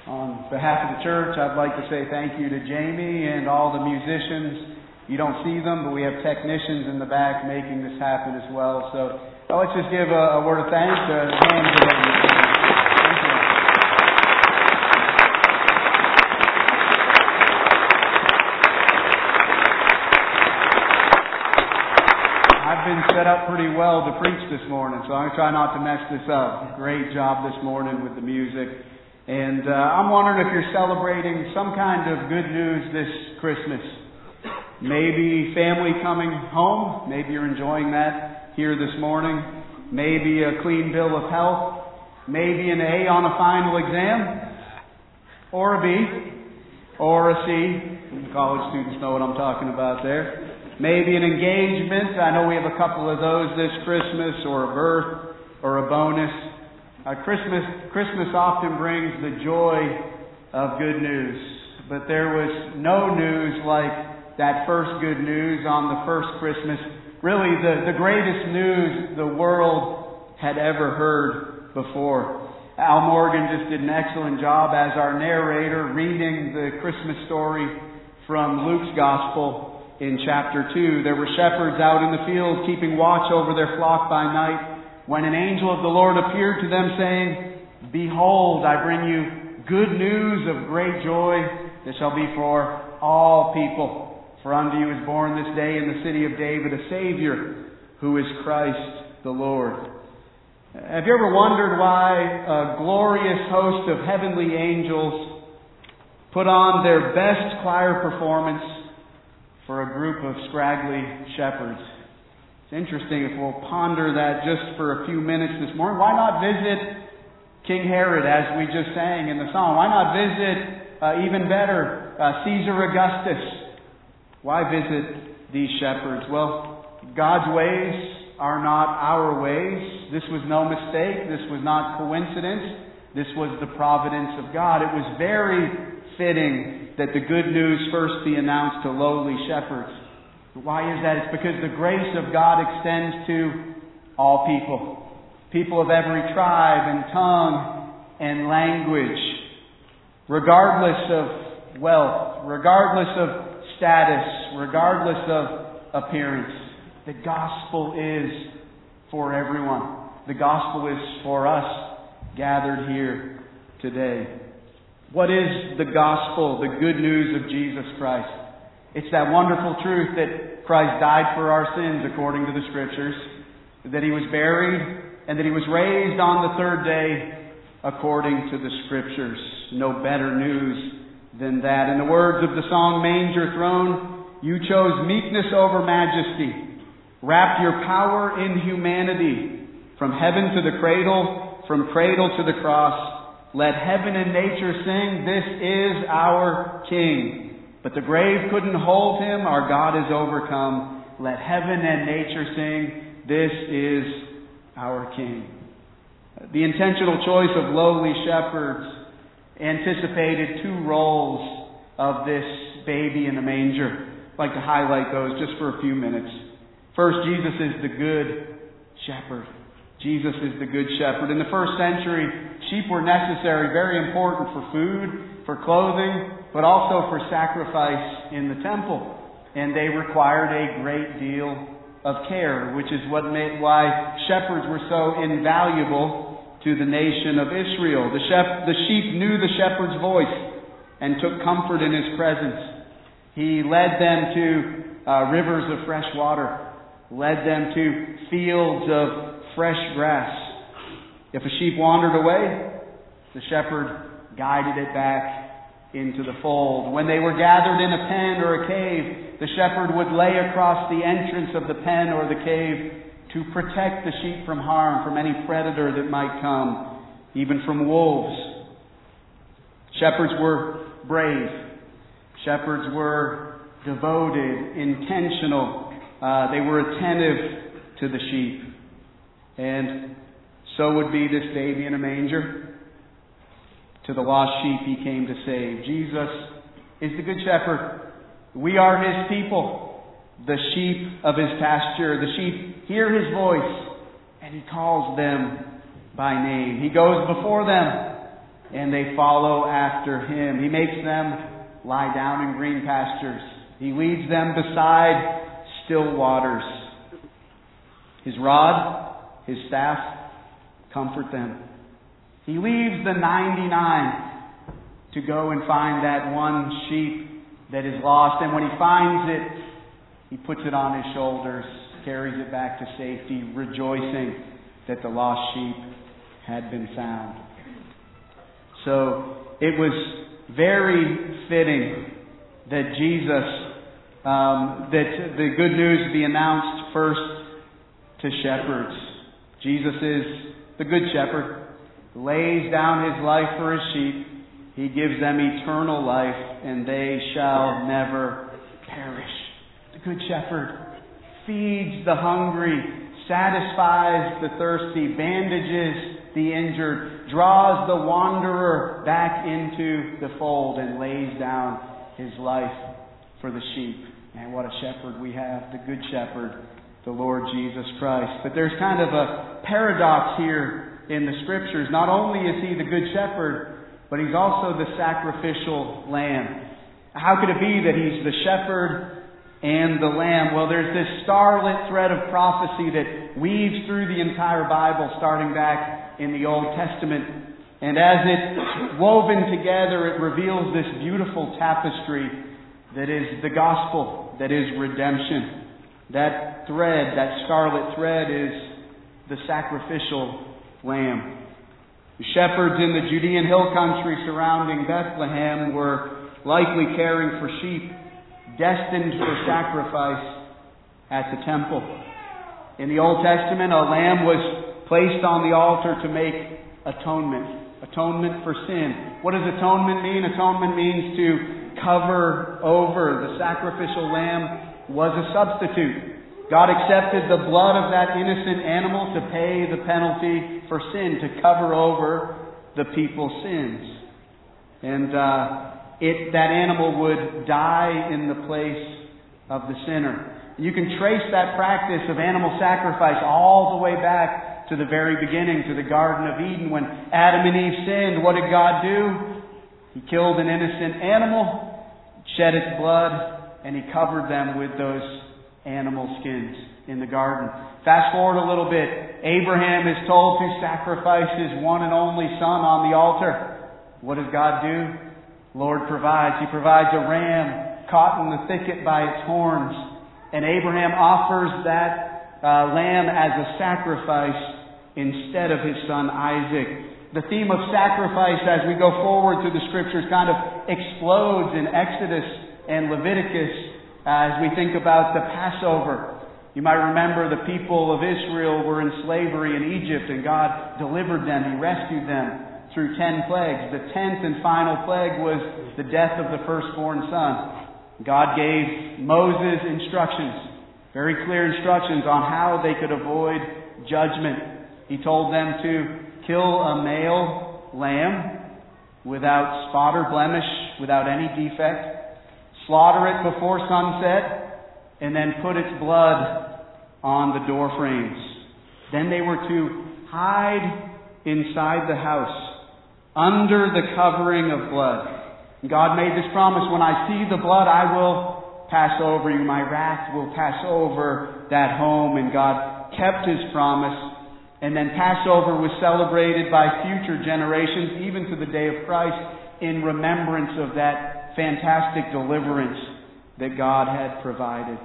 On behalf of the church, I'd like to say thank you to Jamie and all the musicians. You don't see them, but we have technicians in the back making this happen as well. So let's just give a word of thanks, a hand to them. Thank you. I've been set up pretty well to preach this morning, so I'm going to try not to mess this up. Great job this morning with the music. And I'm wondering if you're celebrating some kind of good news this Christmas. Maybe family coming home. Maybe you're enjoying that here this morning. Maybe a clean bill of health. Maybe an A on a final exam. Or a B. Or a C. College students know what I'm talking about there. Maybe an engagement. I know we have a couple of those this Christmas. Or a birth. Or a bonus. Christmas often brings the joy of good news, but there was no news like that first good news on the first Christmas. Really, the greatest news the world had ever heard before. Al Morgan just did an excellent job as our narrator reading the Christmas story from Luke's Gospel in chapter 2. There were shepherds out in the field keeping watch over their flock by night, when an angel of the Lord appeared to them, saying, "Behold, I bring you good news of great joy that shall be for all people. For unto you is born this day in the city of David a Savior, who is Christ the Lord." Have you ever wondered why a glorious host of heavenly angels put on their best choir performance for a group of scraggly shepherds? It's interesting if we'll ponder that just for a few minutes this morning. Why not visit King Herod, as we just sang in the song? Why not visit, even better, Caesar Augustus? Why visit these shepherds? Well, God's ways are not our ways. This was no mistake. This was not coincidence. This was the providence of God. It was very fitting that the good news first be announced to lowly shepherds. Why is that? It's because the grace of God extends to all people. People of every tribe and tongue and language. Regardless of wealth, regardless of status, regardless of appearance. The gospel is for everyone. The gospel is for us gathered here today. What is the gospel, the good news of Jesus Christ? It's that wonderful truth that Christ died for our sins according to the Scriptures, that He was buried, and that He was raised on the third day according to the Scriptures. No better news than that. In the words of the song, "Manger Throne, you chose meekness over majesty, wrapped your power in humanity, from heaven to the cradle, from cradle to the cross. Let heaven and nature sing, this is our King. But the grave couldn't hold Him, our God is overcome. Let heaven and nature sing, this is our King." The intentional choice of lowly shepherds anticipated two roles of this baby in a manger. I'd like to highlight those just for a few minutes. First, Jesus is the good shepherd. Jesus is the good shepherd. In the first century, sheep were necessary, very important for food, for clothing, but also for sacrifice in the temple. And they required a great deal of care, which is why shepherds were so invaluable to the nation of Israel. The sheep knew the shepherd's voice and took comfort in his presence. He led them to rivers of fresh water, led them to fields of fresh grass. If a sheep wandered away, the shepherd guided it back into the fold. When they were gathered in a pen or a cave, the shepherd would lay across the entrance of the pen or the cave to protect the sheep from harm, from any predator that might come, even from wolves. Shepherds were brave. Shepherds were devoted, intentional. They were attentive to the sheep. And so would be this baby in a manger. To the lost sheep He came to save. Jesus is the good shepherd. We are His people, the sheep of His pasture. The sheep hear His voice, and He calls them by name. He goes before them, and they follow after Him. He makes them lie down in green pastures. He leads them beside still waters. His rod, His staff, comfort them. He leaves the 99 to go and find that one sheep that is lost. And when He finds it, He puts it on His shoulders, carries it back to safety, rejoicing that the lost sheep had been found. So it was very fitting that that the good news be announced first to shepherds. Jesus is the good shepherd, lays down His life for His sheep. He gives them eternal life, and they shall never perish. The good shepherd feeds the hungry, satisfies the thirsty, bandages the injured, draws the wanderer back into the fold, and lays down His life for the sheep. And what a shepherd we have, the good shepherd, the Lord Jesus Christ. But there's kind of a paradox here in the Scriptures. Not only is He the good shepherd, but He's also the sacrificial lamb. How could it be that He's the shepherd and the lamb? Well, there's this starlit thread of prophecy that weaves through the entire Bible, starting back in the Old Testament. And as it's woven together, it reveals this beautiful tapestry that is the gospel, that is redemption. That thread, that scarlet thread, is the sacrificial lamb. The shepherds in the Judean hill country surrounding Bethlehem were likely caring for sheep destined for sacrifice at the temple. In the Old Testament, a lamb was placed on the altar to make atonement for sin. What does atonement mean? Atonement means to cover over. The sacrificial lamb was a substitute. God accepted the blood of that innocent animal to pay the penalty for sin, to cover over the people's sins. And that animal would die in the place of the sinner. You can trace that practice of animal sacrifice all the way back to the very beginning, to the Garden of Eden. When Adam and Eve sinned, what did God do? He killed an innocent animal, shed its blood, and He covered them with those animal skins in the garden. Fast forward a little bit. Abraham is told to sacrifice his one and only son on the altar. What does God do? The Lord provides. He provides a ram caught in the thicket by its horns. And Abraham offers that lamb as a sacrifice instead of his son Isaac. The theme of sacrifice as we go forward through the Scriptures kind of explodes in Exodus and Leviticus as we think about the Passover. You might remember the people of Israel were in slavery in Egypt, and God delivered them. He rescued them through 10 plagues. The 10th and final plague was the death of the firstborn son. God gave Moses instructions, very clear instructions on how they could avoid judgment. He told them to kill a male lamb without spot or blemish, without any defect, slaughter it before sunset, and then put its blood on the door frames. Then they were to hide inside the house under the covering of blood. God made this promise: when I see the blood, I will pass over you. My wrath will pass over that home. And God kept His promise. And then Passover was celebrated by future generations, even to the day of Christ, in remembrance of that fantastic deliverance that God had provided.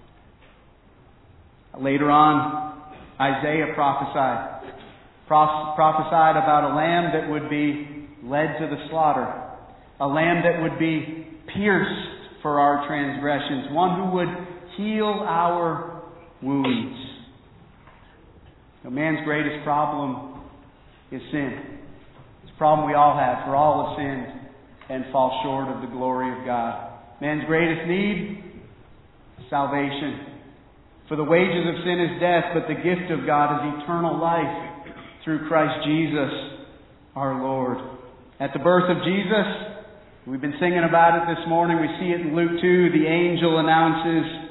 Later on, Isaiah prophesied about a lamb that would be led to the slaughter, a lamb that would be pierced for our transgressions, one who would heal our wounds. Now, man's greatest problem is sin. It's a problem we all have, for all have sinned and fall short of the glory of God. Man's greatest need? Salvation. For the wages of sin is death, but the gift of God is eternal life through Christ Jesus our Lord. At the birth of Jesus, we've been singing about it this morning. We see it in Luke 2. The angel announces,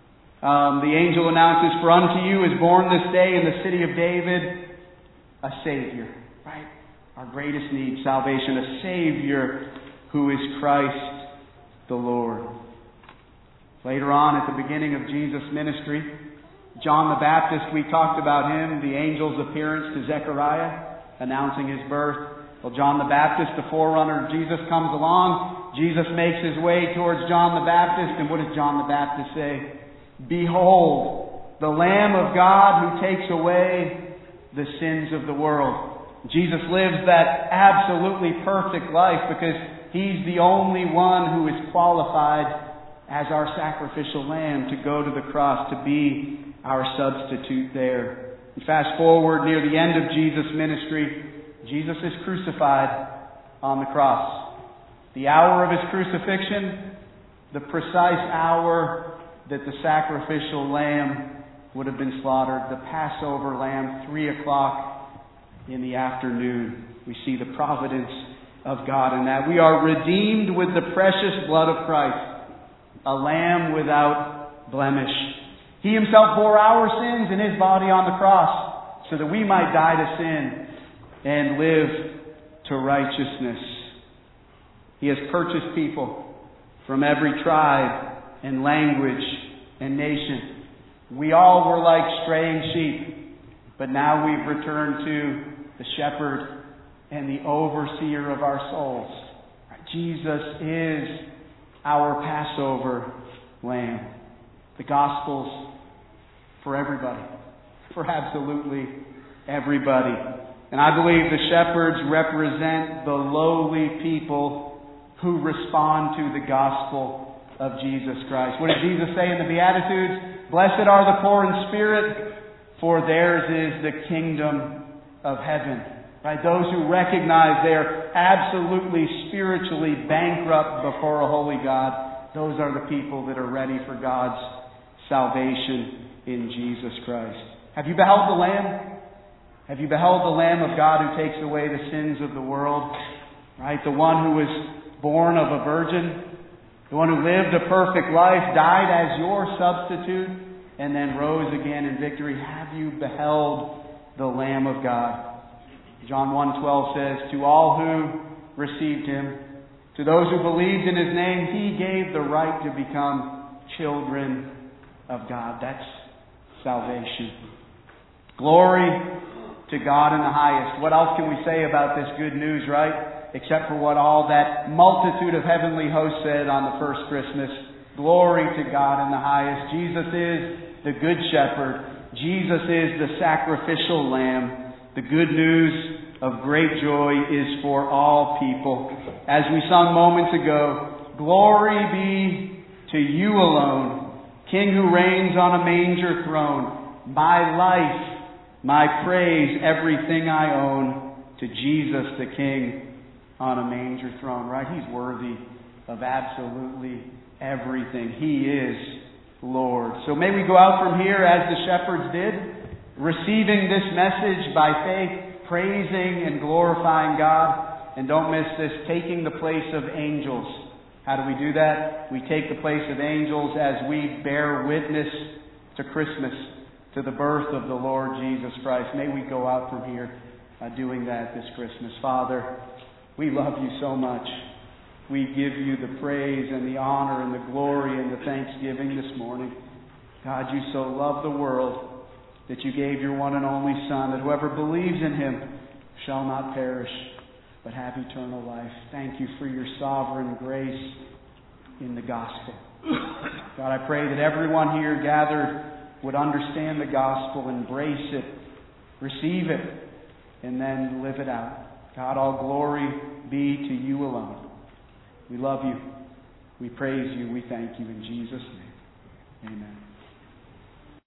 "For unto you is born this day in the city of David a Savior." Right? our greatest need, salvation, a Savior who is Christ the Lord. Later on, at the beginning of Jesus' ministry, John the Baptist, we talked about him, the angel's appearance to Zechariah, announcing his birth. Well, John the Baptist, the forerunner of Jesus, comes along. Jesus makes his way towards John the Baptist, and what does John the Baptist say? Behold, the Lamb of God who takes away the sins of the world. Jesus lives that absolutely perfect life because He's the only one who is qualified as our sacrificial lamb to go to the cross, to be our substitute there. And fast forward near the end of Jesus' ministry, Jesus is crucified on the cross. The hour of His crucifixion, the precise hour that the sacrificial lamb would have been slaughtered, the Passover lamb, 3 o'clock in the afternoon. We see the providence of God in that. We are redeemed with the precious blood of Christ, a lamb without blemish. He Himself bore our sins in His body on the cross so that we might die to sin and live to righteousness. He has purchased people from every tribe and language and nation. We all were like straying sheep, but now we've returned to the shepherd and the overseer of our souls. Jesus is our Passover lamb. The Gospels for everybody, for absolutely everybody. And I believe the shepherds represent the lowly people who respond to the gospel of Jesus Christ. What did Jesus say in the Beatitudes? Blessed are the poor in spirit, for theirs is the kingdom of heaven. Right? Those who recognize they are absolutely spiritually bankrupt before a holy God, those are the people that are ready for God's salvation in Jesus Christ. Have you beheld the Lamb? Have you beheld the Lamb of God who takes away the sins of the world? Right? The one who was born of a virgin, the one who lived a perfect life, died as your substitute, and then rose again in victory. Have you beheld the Lamb of God? John 1:12 says, to all who received Him, to those who believed in His name, He gave the right to become children of God. That's salvation. Glory to God in the highest. What else can we say about this good news, right? Except for what all that multitude of heavenly hosts said on the first Christmas. Glory to God in the highest. Jesus is the good shepherd. Jesus is the sacrificial lamb. The good news of great joy is for all people. As we sung moments ago, glory be to You alone, King who reigns on a manger throne. My life, my praise, everything I own to Jesus the King on a manger throne, right? He's worthy of absolutely everything. He is Lord. So may we go out from here as the shepherds did, receiving this message by faith, praising and glorifying God. And don't miss this, taking the place of angels. How do we do that? We take the place of angels as we bear witness to Christmas, to the birth of the Lord Jesus Christ. May we go out from here doing that this Christmas. Father, we love You so much. We give You the praise and the honor and the glory and the thanksgiving this morning. God, You so love the world that You gave Your one and only Son, that whoever believes in Him shall not perish, but have eternal life. Thank You for Your sovereign grace in the gospel. God, I pray that everyone here gathered would understand the gospel, embrace it, receive it, and then live it out. God, all glory be to You alone. We love You. We praise You. We thank You in Jesus' name. Amen.